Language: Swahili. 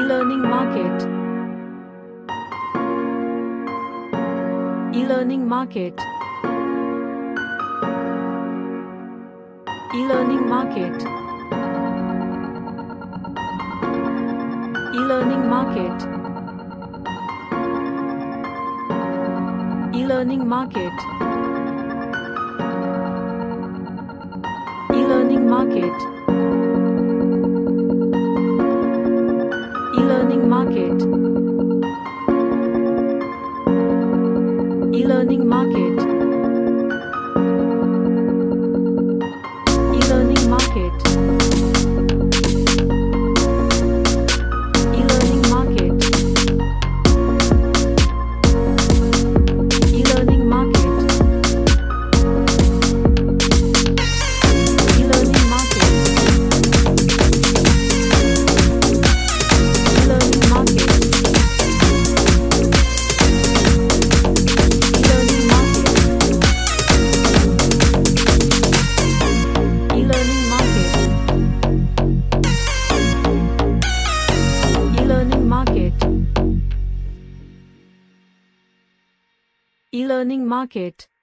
E-learning market. E-learning market. E-learning market. E-learning market. E-learning market. E-learning market. E-learning market. E-learning market. E-learning market. E-learning market. E-learning market. E-learning market. E-learning market. E-learning market. E-learning market. E-learning market. E-learning market.